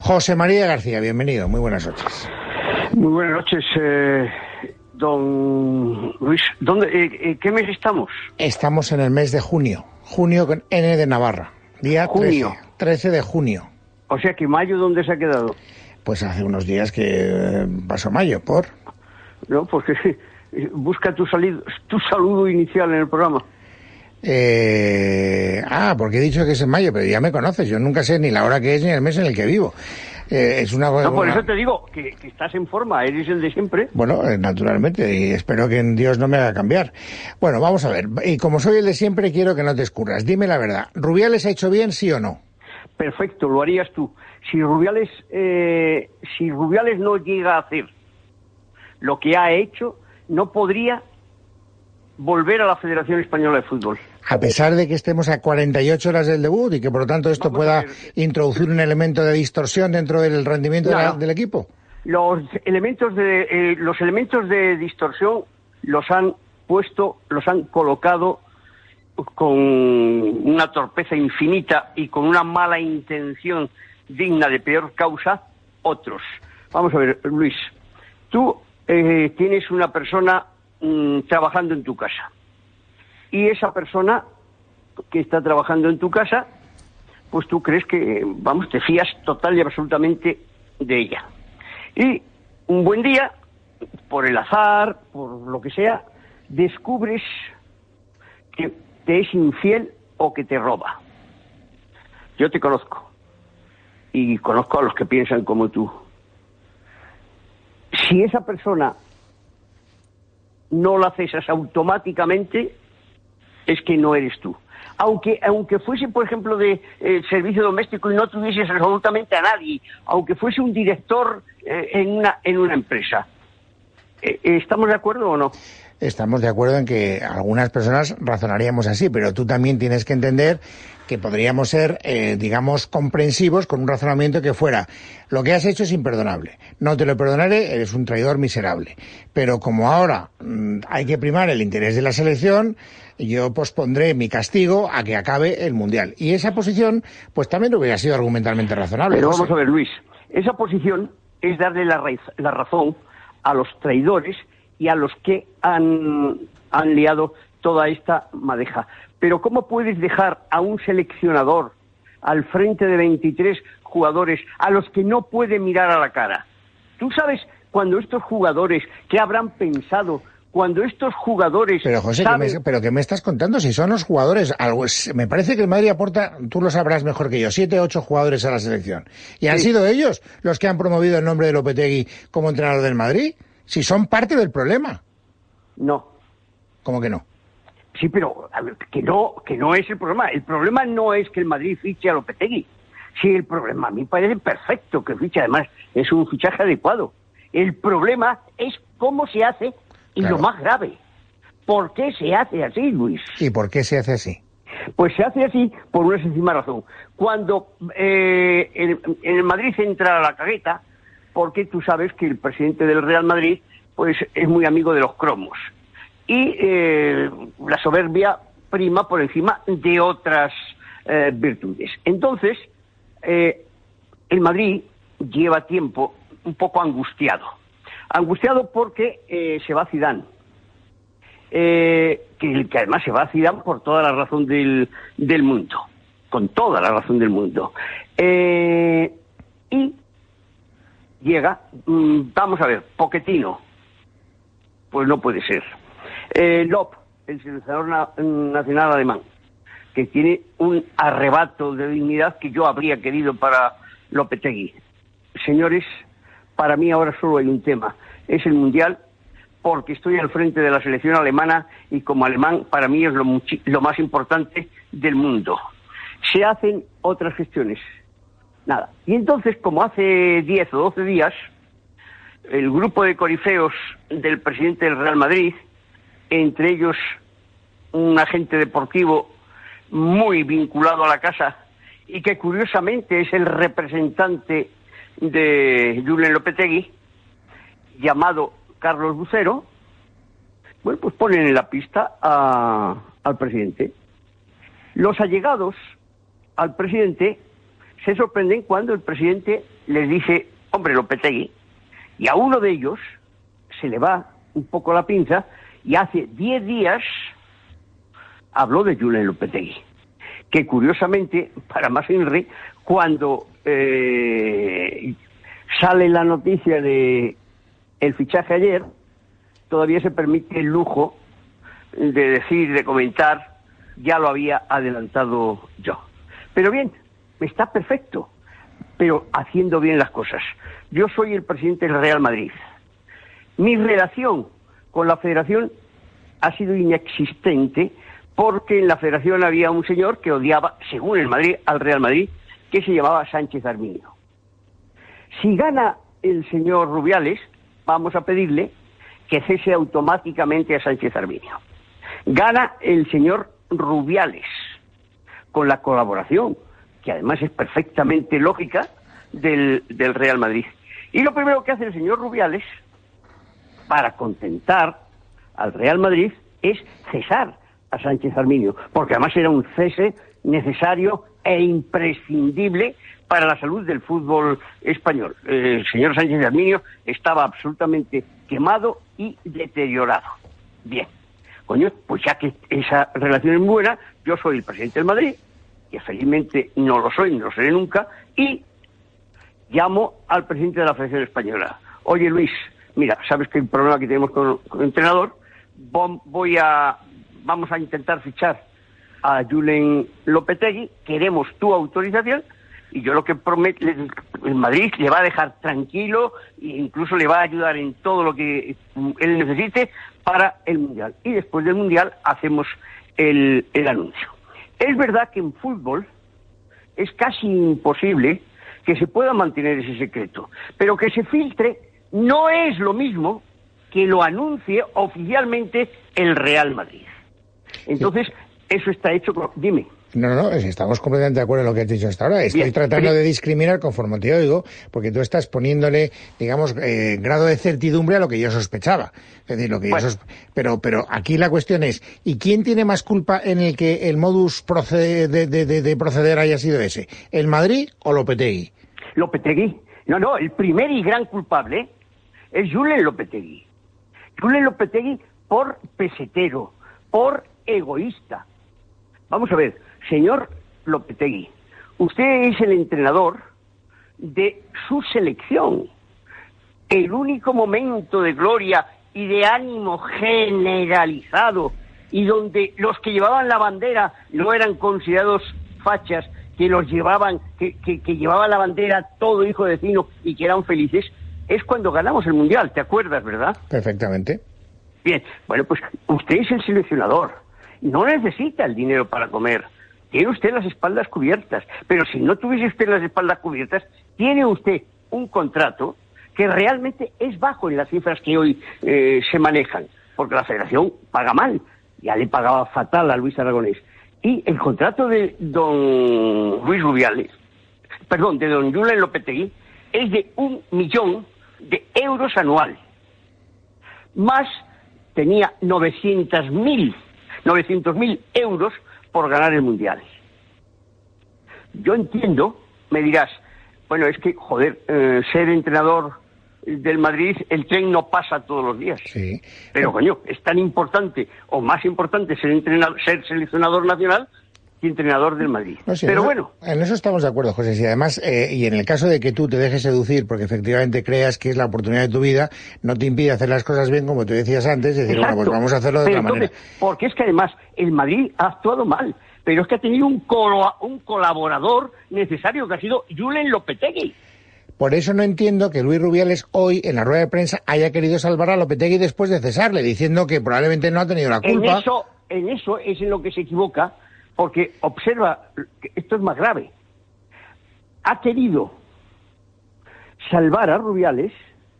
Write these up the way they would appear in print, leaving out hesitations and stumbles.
José María García, bienvenido, muy buenas noches. Muy buenas noches, don Luis. ¿Qué mes estamos? Estamos en el mes de junio, junio con N de Navarra, día junio. 13 de junio. O sea que mayo, ¿dónde se ha quedado? Pues hace unos días que pasó mayo, ¿por? No, porque busca tu saludo inicial en el programa. Porque he dicho que es en mayo, pero ya me conoces, yo nunca sé ni la hora que es ni el mes en el que vivo. Es una No, por eso te digo que estás en forma, eres el de siempre. Bueno, naturalmente, y espero que en Dios no me haga cambiar. Bueno, vamos a ver, y como soy el de siempre, quiero que no te escurras. Dime la verdad, ¿Rubiales ha hecho bien, sí o no? Perfecto, lo harías tú. Si Rubiales no llega a hacer lo que ha hecho, no podría volver a la Federación Española de Fútbol. A pesar de que estemos a 48 horas del debut y que por lo tanto esto pueda introducir un elemento de distorsión dentro del rendimiento del equipo. Los elementos de distorsión los han colocado con una torpeza infinita y con una mala intención digna de peor causa otros. Vamos a ver, Luis, tú tienes una persona trabajando en tu casa. Y esa persona que está trabajando en tu casa, pues tú crees que, te fías total y absolutamente de ella. Y un buen día, por el azar, por lo que sea, descubres que te es infiel o que te roba. Yo te conozco. Y conozco a los que piensan como tú. Si esa persona no la cesas automáticamente, es que no eres tú. Aunque fuese, por ejemplo, de servicio doméstico y no tuvieses absolutamente a nadie, aunque fuese un director en una empresa. ¿Estamos de acuerdo o no? Estamos de acuerdo en que algunas personas razonaríamos así, pero tú también tienes que entender que podríamos ser, comprensivos con un razonamiento que fuera: lo que has hecho es imperdonable, no te lo perdonaré, eres un traidor miserable. Pero como ahora hay que primar el interés de la selección, yo pospondré mi castigo a que acabe el Mundial. Y esa posición, pues también hubiera sido argumentalmente razonable. Pero vamos a ver, Luis, esa posición es darle la razón a los traidores y a los que han liado toda esta madeja. Pero ¿cómo puedes dejar a un seleccionador al frente de 23 jugadores a los que no puede mirar a la cara? ¿Tú sabes cuando estos jugadores, qué habrán pensado? Cuando estos jugadores... Pero José, ¿qué me estás contando? Si son los jugadores... me parece que el Madrid aporta, tú lo sabrás mejor que yo, 7 o 8 jugadores a la selección. ¿Y han sido ellos los que han promovido el nombre de Lopetegui como entrenador del Madrid? Si son parte del problema. No. ¿Cómo que no? Sí, pero a ver, que no es el problema. El problema no es que el Madrid fiche a Lopetegui. Sí, el problema a mí me parece perfecto que fiche, además es un fichaje adecuado. El problema es cómo se hace y lo más grave. ¿Por qué se hace así, Luis? ¿Y por qué se hace así? Pues se hace así por una sencilla razón. Cuando en el Madrid entra la cagueta, porque tú sabes que el presidente del Real Madrid pues es muy amigo de los cromos. Y la soberbia prima por encima de otras virtudes. Entonces, el Madrid lleva tiempo un poco angustiado. Angustiado porque se va Zidane. Que además se va a Zidane por toda la razón del mundo. Con toda la razón del mundo. Y llega, vamos a ver, Pochettino. Pues no puede ser. Lob, el seleccionador nacional alemán, que tiene un arrebato de dignidad que yo habría querido para Lopetegui. Señores, para mí ahora solo hay un tema, es el Mundial, porque estoy al frente de la selección alemana y como alemán para mí es lo más importante del mundo. Se hacen otras gestiones. Nada. Y entonces, como hace 10 o 12 días, el grupo de corifeos del presidente del Real Madrid, entre ellos un agente deportivo muy vinculado a la casa y que curiosamente es el representante de Julen Lopetegui, llamado Carlos Bucero, bueno, pues ponen en la pista al presidente. Los allegados al presidente se sorprenden cuando el presidente les dice, hombre, Lopetegui, y a uno de ellos se le va un poco la pinza y hace 10 días habló de Julen Lopetegui, que curiosamente, para más Henry, cuando sale la noticia de el fichaje ayer, todavía se permite el lujo de decir, de comentar, ya lo había adelantado yo. Pero bien, está perfecto, pero haciendo bien las cosas. Yo soy el presidente del Real Madrid. Mi relación con la federación ha sido inexistente porque en la federación había un señor que odiaba, según el Madrid, al Real Madrid, que se llamaba Sánchez Arminio. Si gana el señor Rubiales, vamos a pedirle que cese automáticamente a Sánchez Arminio. Gana el señor Rubiales, con la colaboración, que además es perfectamente lógica, del Real Madrid. Y lo primero que hace el señor Rubiales, para contentar al Real Madrid, es cesar a Sánchez Arminio, porque además era un cese necesario e imprescindible para la salud del fútbol español. El señor Sánchez Arminio estaba absolutamente quemado y deteriorado. Bien, coño, pues ya que esa relación es buena, yo soy el presidente del Madrid, que felizmente no lo soy, ni lo seré nunca, y llamo al presidente de la Federación Española. Oye, Luis, mira, sabes que hay un problema que tenemos con el entrenador, vamos a intentar fichar a Julen Lopetegui, queremos tu autorización, y yo lo que prometo, el Madrid le va a dejar tranquilo e incluso le va a ayudar en todo lo que él necesite para el Mundial. Y después del Mundial hacemos el anuncio. Es verdad que en fútbol es casi imposible que se pueda mantener ese secreto, pero que se filtre no es lo mismo que lo anuncie oficialmente el Real Madrid. Entonces, eso está hecho con... Dime. No, estamos completamente de acuerdo en lo que has dicho hasta ahora. Estoy tratando de discriminar conforme te oigo, porque tú estás poniéndole, digamos, grado de certidumbre a lo que yo sospechaba. Es decir, lo que yo pero aquí la cuestión es, ¿y quién tiene más culpa en el que el modus de proceder haya sido ese? ¿El Madrid o Lopetegui? Lopetegui. No, el primer y gran culpable es Julen Lopetegui. Julen Lopetegui por pesetero, por egoísta. Vamos a ver, señor Lopetegui, usted es el entrenador de su selección. El único momento de gloria y de ánimo generalizado y donde los que llevaban la bandera no eran considerados fachas, que los llevaban, que llevaban la bandera todo hijo de vecino y que eran felices, es cuando ganamos el Mundial, ¿te acuerdas, verdad? Perfectamente. Bien, bueno, pues usted es el seleccionador. No necesita el dinero para comer. Tiene usted las espaldas cubiertas. Pero si no tuviese usted las espaldas cubiertas, tiene usted un contrato que realmente es bajo en las cifras que hoy se manejan. Porque la Federación paga mal. Ya le pagaba fatal a Luis Aragonés. Y el contrato de don Luis Rubiales, de don Julen Lopetegui, es de 1 millón de euros anual. Más tenía 900.000 euros por ganar el Mundial. Yo entiendo, me dirás, bueno, es que, ser entrenador del Madrid, el tren no pasa todos los días. Sí. Pero, coño, es tan importante, o más importante, ser seleccionador nacional y entrenador del Madrid. No, sí, pero bueno. En eso estamos de acuerdo, José. Y además, y en el caso de que tú te dejes seducir porque efectivamente creas que es la oportunidad de tu vida, no te impide hacer las cosas bien, como tú decías antes, y decir, Exacto. Bueno, pues vamos a hacerlo de otra manera. Porque es que además el Madrid ha actuado mal, pero es que ha tenido un colaborador necesario que ha sido Julen Lopetegui. Por eso no entiendo que Luis Rubiales hoy, en la rueda de prensa, haya querido salvar a Lopetegui después de cesarle, diciendo que probablemente no ha tenido la culpa. En eso es en lo que se equivoca, porque observa, que esto es más grave. Ha querido salvar a Rubiales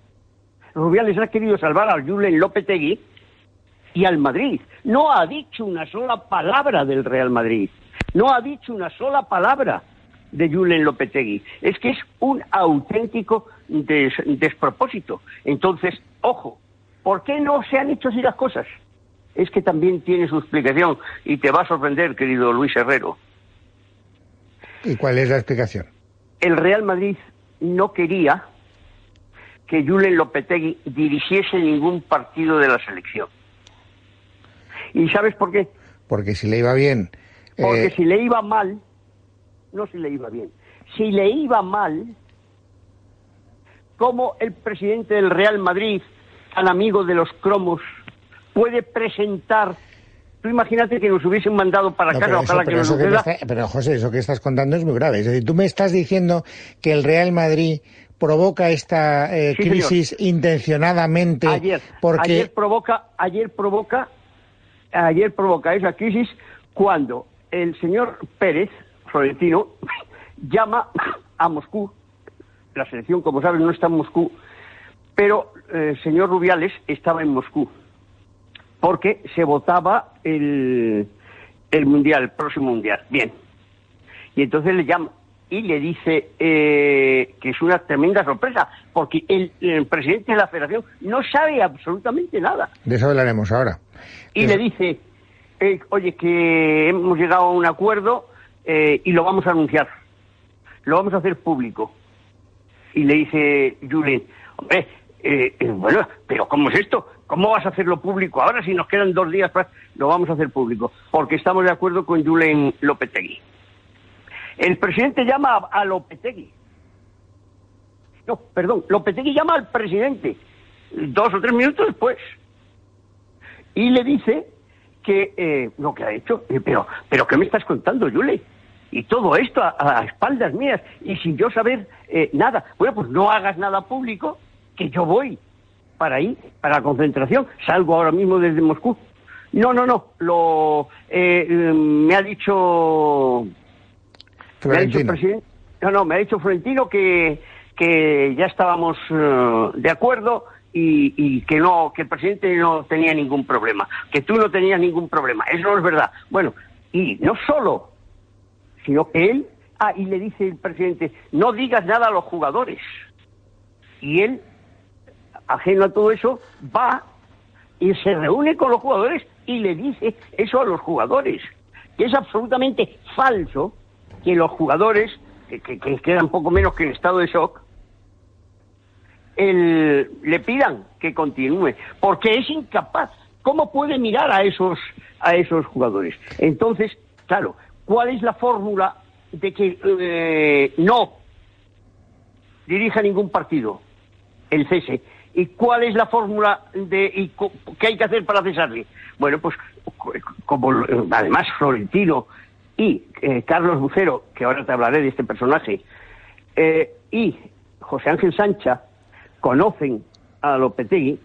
ha querido salvar a Julen Lopetegui y al Madrid. No ha dicho una sola palabra del Real Madrid. No ha dicho una sola palabra de Julen Lopetegui. Es que es un auténtico despropósito. Entonces, ojo, ¿por qué no se han hecho así las cosas? Es que también tiene su explicación y te va a sorprender, querido Luis Herrero. ¿Y cuál es la explicación? El Real Madrid no quería que Julen Lopetegui dirigiese ningún partido de la selección. ¿Y sabes por qué? Porque si le iba bien... Porque si le iba mal, no si le iba bien, si le iba mal, ¿cómo el presidente del Real Madrid, tan amigo de los cromos, puede presentar? Tú imagínate que nos hubiesen mandado para casa, ojalá que nos hubiera... Pero José, eso que estás contando es muy grave. Es decir, tú me estás diciendo que el Real Madrid provoca esta crisis intencionadamente porque... Ayer provoca esa crisis cuando el señor Pérez, Florentino, llama a Moscú. La selección, como sabes, no está en Moscú, pero el señor Rubiales estaba en Moscú, porque se votaba el Mundial, el próximo Mundial. Bien. Y entonces le llama y le dice que es una tremenda sorpresa, porque el presidente de la federación no sabe absolutamente nada. De eso hablaremos ahora. Y le dice, oye, que hemos llegado a un acuerdo y lo vamos a anunciar. Lo vamos a hacer público. Y le dice Julen, hombre, bueno, pero ¿cómo es esto? ¿Cómo vas a hacerlo público ahora si nos quedan 2 días para...? Lo vamos a hacer público, porque estamos de acuerdo con Julen Lopetegui. El presidente llama a Lopetegui. No, perdón, Lopetegui llama al presidente 2 o 3 minutos después. Y le dice que lo que ha hecho, pero ¿qué me estás contando, Julen? Y todo esto a espaldas mías y sin yo saber nada. Bueno, pues no hagas nada público, que yo voy para ahí, para la concentración. Salgo ahora mismo desde Moscú. No, me ha dicho... Florentino. Me ha dicho Florentino que ya estábamos de acuerdo y que el presidente no tenía ningún problema, que tú no tenías ningún problema. Eso no es verdad. Bueno, y no solo, sino que él... y le dice el presidente, no digas nada a los jugadores. Y él, ajeno a todo eso, va y se reúne con los jugadores y le dice eso a los jugadores, que es absolutamente falso que los jugadores, que quedan poco menos que en estado de shock, le pidan que continúe, porque es incapaz. ¿Cómo puede mirar a esos jugadores? Entonces, claro, ¿cuál es la fórmula de que no dirija ningún partido? El cese. ¿Y cuál es la fórmula qué hay que hacer para cesarle? Bueno, pues como además Florentino y Carlos Bucero, que ahora te hablaré de este personaje, y José Ángel Sancha conocen a Lopetegui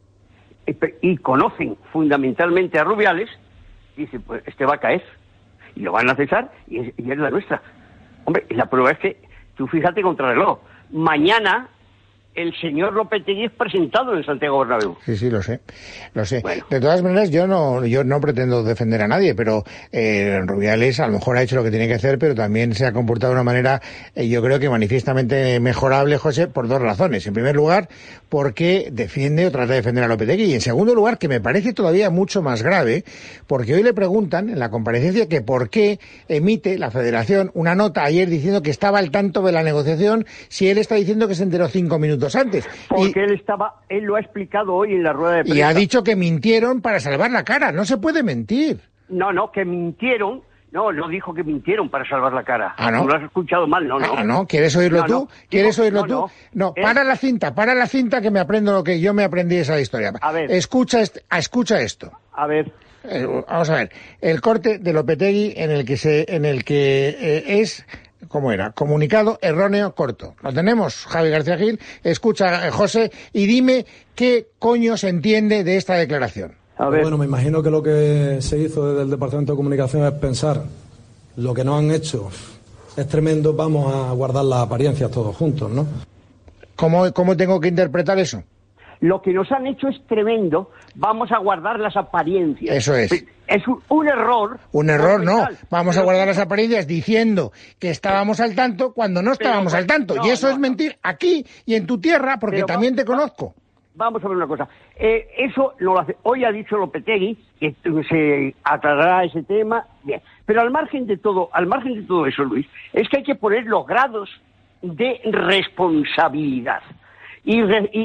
y conocen fundamentalmente a Rubiales, dice, pues este va a caer y lo van a cesar y es la nuestra. Hombre, la prueba es que, tú fíjate contra reloj, mañana el señor Lopetegui es presentado en Santiago Bernabéu. Sí, lo sé. Bueno. De todas maneras, yo no pretendo defender a nadie, pero Rubiales a lo mejor ha hecho lo que tiene que hacer, pero también se ha comportado de una manera, yo creo que manifiestamente mejorable, José, por 2 razones. En primer lugar, porque defiende o trata de defender a Lopetegui. Y en segundo lugar, que me parece todavía mucho más grave, porque hoy le preguntan en la comparecencia que por qué emite la Federación una nota ayer diciendo que estaba al tanto de la negociación si él está diciendo que se enteró 5 minutos antes. Porque él lo ha explicado hoy en la rueda de prensa. Y ha dicho que mintieron para salvar la cara. No se puede mentir. No, que mintieron. No dijo que mintieron para salvar la cara. ¿No? Tú lo has escuchado mal, no. ¿No? ¿Quieres oírlo tú? ¿Quieres oírlo tú? No, para la cinta que me aprendo lo que yo me aprendí de esa historia. A ver. Escucha esto. A ver. Vamos a ver. El corte de Lopetegui en el que es... ¿Cómo era? Comunicado erróneo corto. Lo tenemos, Javi García Gil. Escucha, José, y dime qué coño se entiende de esta declaración. A ver. Bueno, me imagino que lo que se hizo desde el Departamento de Comunicación es pensar lo que nos han hecho es tremendo, vamos a guardar las apariencias todos juntos, ¿no? ¿Cómo tengo que interpretar eso? Lo que nos han hecho es tremendo, vamos a guardar las apariencias. Eso es. Es un error. Un error no. Vamos a guardar las apariencias diciendo que estábamos al tanto cuando no estábamos al tanto. Y eso es mentir aquí y en tu tierra, porque también te conozco. Vamos a ver una cosa. Eso lo hace. Hoy ha dicho Lopetegui que se aclarará ese tema. Bien. Pero al margen de todo eso, Luis, es que hay que poner los grados de responsabilidad. Y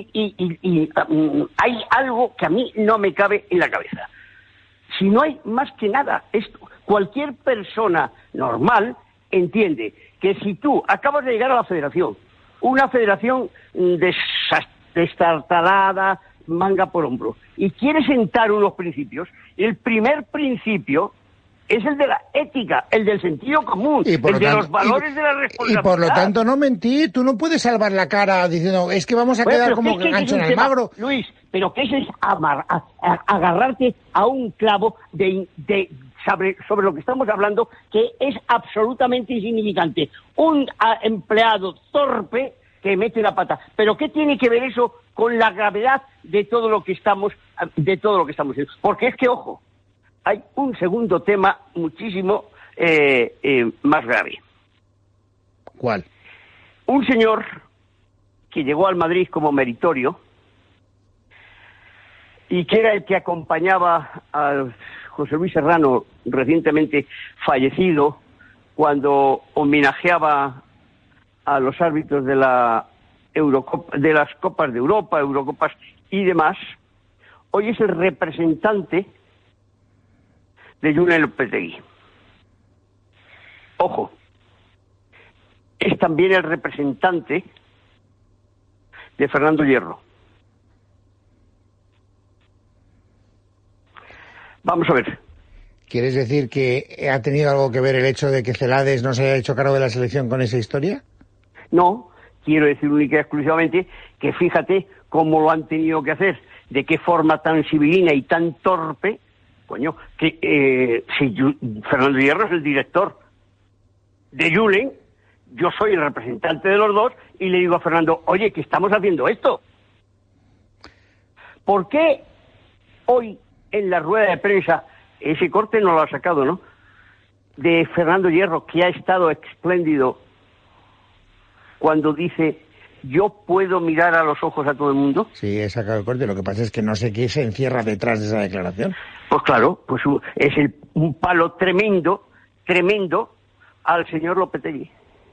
hay algo que a mí no me cabe en la cabeza. Si no hay más que nada, cualquier persona normal entiende que si tú acabas de llegar a la federación, una federación destartalada, manga por hombro, y quieres sentar unos principios, el primer principio es el de la ética, el del sentido común, el de los valores de la responsabilidad. Y por lo tanto no mentir, tú no puedes salvar la cara diciendo, es que vamos a quedar como que gancho en el magro. Luis, pero ¿qué es agarrarte a un clavo sobre lo que estamos hablando, que es absolutamente insignificante? Un empleado torpe que mete la pata. Pero ¿qué tiene que ver eso con la gravedad de todo lo que estamos haciendo? Porque es que, ojo, hay un segundo tema muchísimo más grave. ¿Cuál? Un señor que llegó al Madrid como meritorio y que era el que acompañaba a José Luis Serrano, recientemente fallecido, cuando homenajeaba a los árbitros de la Eurocopa, de las Copas de Europa, Eurocopas y demás, hoy es el representante de Julen Lopetegui. Ojo, es también el representante de Fernando Hierro. Vamos a ver. ¿Quieres decir que ha tenido algo que ver el hecho de que Celades no se haya hecho cargo de la selección con esa historia? No, quiero decir única y exclusivamente que fíjate cómo lo han tenido que hacer, de qué forma tan civilina y tan torpe, coño, que si Fernando Hierro es el director de Julen, yo soy el representante de los dos y le digo a Fernando, oye, que estamos haciendo esto. ¿Por qué hoy en la rueda de prensa, ese corte no lo ha sacado, ¿no?, de Fernando Hierro, que ha estado espléndido cuando dice, yo puedo mirar a los ojos a todo el mundo? Sí, he sacado el corte, lo que pasa es que no sé qué se encierra detrás de esa declaración. Pues claro, pues es un palo tremendo al señor Lopetegui.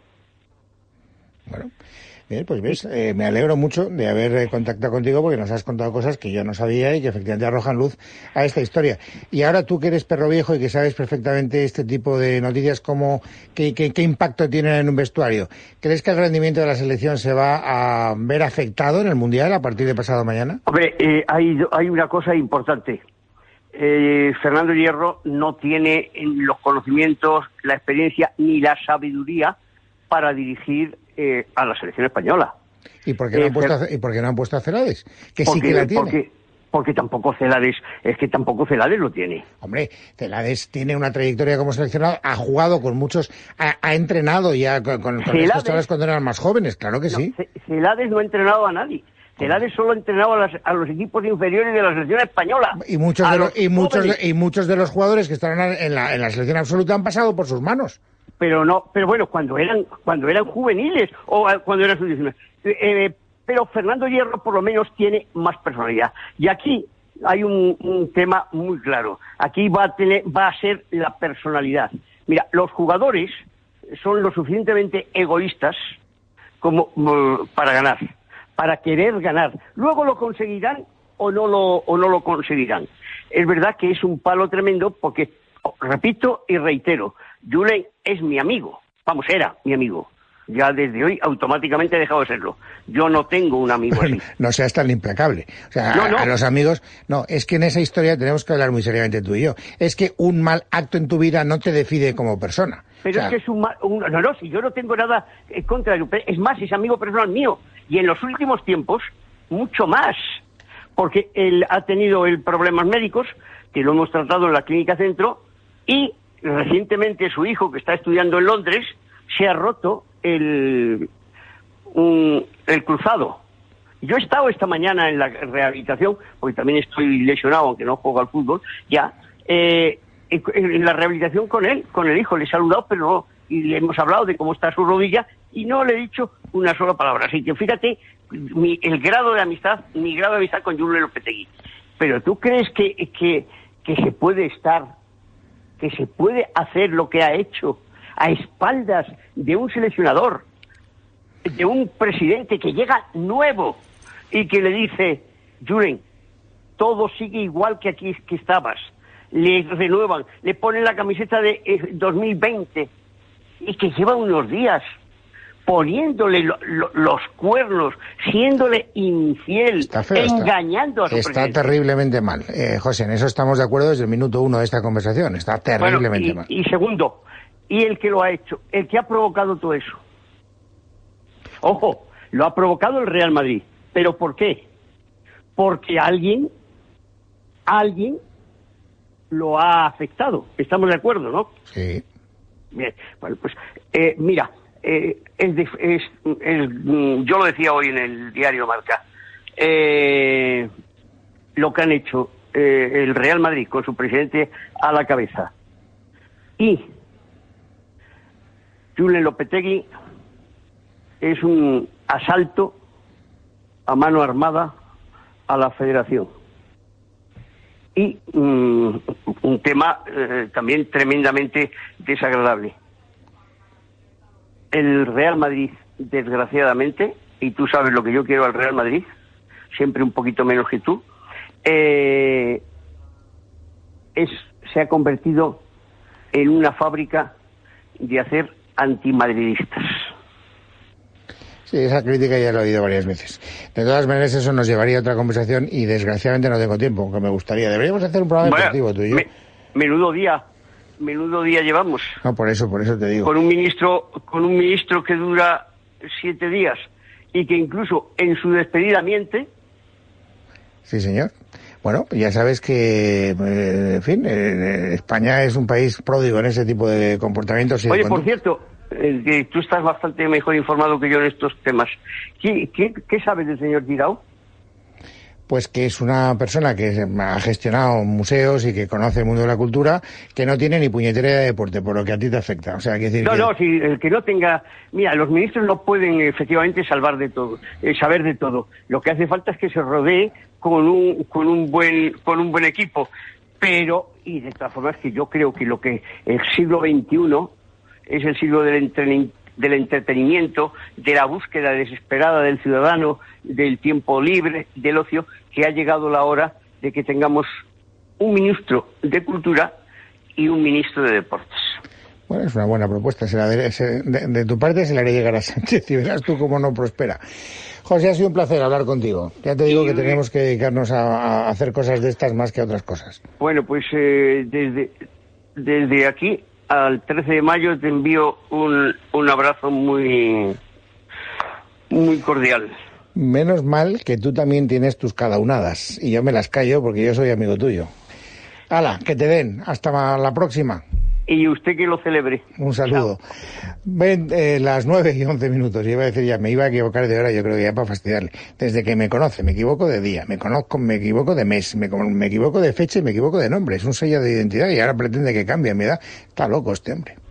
Bueno, bien, pues ves, me alegro mucho de haber contactado contigo porque nos has contado cosas que yo no sabía y que efectivamente arrojan luz a esta historia. Y ahora tú que eres perro viejo y que sabes perfectamente este tipo de noticias, ¿qué impacto tienen en un vestuario? ¿Crees que el rendimiento de la selección se va a ver afectado en el Mundial a partir de pasado mañana? Hombre, hay una cosa importante. Fernando Hierro no tiene los conocimientos, la experiencia ni la sabiduría para dirigir a la selección española. ¿Y por qué no han puesto a Celades? Que sí que la tiene. Porque tampoco Celades lo tiene. Hombre, Celades tiene una trayectoria como seleccionado, ha jugado con muchos, ha entrenado ya con estos chavales cuando eran más jóvenes, claro que sí. Celades no ha entrenado a nadie. Celades solo ha entrenado a los equipos inferiores de la selección española. Y muchos de los jugadores que están en la selección absoluta han pasado por sus manos. Pero bueno, cuando eran juveniles o cuando eran sub-19. Pero Fernando Hierro por lo menos tiene más personalidad. Y aquí hay un tema muy claro. Aquí va a ser la personalidad. Mira, los jugadores son lo suficientemente egoístas como para ganar, para querer ganar. Luego lo conseguirán o no lo conseguirán. Es verdad que es un palo tremendo porque, repito y reitero, Julen es mi amigo. Vamos, era mi amigo. Ya desde hoy automáticamente ha dejado de serlo. Yo no tengo un amigo así. No seas tan implacable. O sea, a los amigos... No, es que en esa historia tenemos que hablar muy seriamente tú y yo. Es que un mal acto en tu vida no te define como persona. Pero es que es no, si yo no tengo nada en contra de él. Es más, es amigo personal mío. Y en los últimos tiempos, mucho más. Porque él ha tenido problemas médicos, que lo hemos tratado en la Clínica Centro, y recientemente su hijo, que está estudiando en Londres, se ha roto el cruzado. Yo he estado esta mañana en la rehabilitación, porque también estoy lesionado, aunque no juego al fútbol, ya, en la rehabilitación con el hijo. Le he saludado, pero no, y le hemos hablado de cómo está su rodilla, y no le he dicho una sola palabra. Así que fíjate mi grado de amistad con Julen Lopetegui. Pero ¿tú crees que se puede que se puede hacer lo que ha hecho a espaldas de un seleccionador de un presidente que llega nuevo y que le dice, Julen, todo sigue igual que aquí que estabas. Le renuevan, le ponen la camiseta de 2020 y que lleva unos días poniéndole los cuernos, siéndole infiel, engañando a su presidente. Está terriblemente mal. José, en eso estamos de acuerdo desde el minuto 1 de esta conversación. Está terriblemente mal. Y segundo, y el que lo ha hecho, el que ha provocado todo eso. Ojo, lo ha provocado el Real Madrid. ¿Pero por qué? Porque alguien lo ha afectado. Estamos de acuerdo, ¿no? Sí. Bien, bueno, pues mira, yo lo decía hoy en el diario Marca, lo que han hecho el Real Madrid con su presidente a la cabeza y Julen Lopetegui es un asalto a mano armada a la federación. Y un tema también tremendamente desagradable. El Real Madrid, desgraciadamente, y tú sabes lo que yo quiero al Real Madrid, siempre un poquito menos que tú, se ha convertido en una fábrica de hacer antimadridistas. Sí, esa crítica ya la he oído varias veces. De todas maneras, eso nos llevaría a otra conversación y desgraciadamente no tengo tiempo, aunque me gustaría. Deberíamos hacer un programa deportivo tú y yo. Menudo día llevamos. No, por eso te digo. Con un ministro que dura 7 días y que incluso en su despedida miente. Sí, señor. Bueno, ya sabes que, en fin, España es un país pródigo en ese tipo de comportamientos. Y Oye, por cierto, que tú estás bastante mejor informado que yo en estos temas. ¿Qué sabes del señor Guirao? Pues que es una persona que ha gestionado museos y que conoce el mundo de la cultura, que no tiene ni puñetera de deporte, por lo que a ti te afecta. O sea, que decir si el que no tenga... Mira, los ministros no pueden efectivamente saber de todo. Lo que hace falta es que se rodee con un buen equipo. Pero, y de todas formas, que yo creo que el siglo XXI es el siglo del entretenimiento, de la búsqueda desesperada del ciudadano, del tiempo libre, del ocio, que ha llegado la hora de que tengamos un ministro de Cultura y un ministro de Deportes. Bueno, es una buena propuesta. De tu parte se la haré llegar a Sánchez y verás tú cómo no prospera. José, ha sido un placer hablar contigo. Ya te digo que tenemos que dedicarnos a hacer cosas de estas más que a otras cosas. Bueno, pues desde aquí al 13 de mayo te envío un abrazo muy cordial. Menos mal que tú también tienes tus cadaunadas y yo me las callo porque yo soy amigo tuyo. ¡Hala, que te den! Hasta la próxima. Y usted que lo celebre. Un saludo. Chao. Ven, las 9:11. Iba a decir ya, me iba a equivocar de hora, yo creo que ya para fastidiarle. Desde que me conoce, me equivoco de día, me equivoco de mes, me equivoco de fecha y me equivoco de nombre. Es un sello de identidad y ahora pretende que cambie mi edad. Está loco este hombre.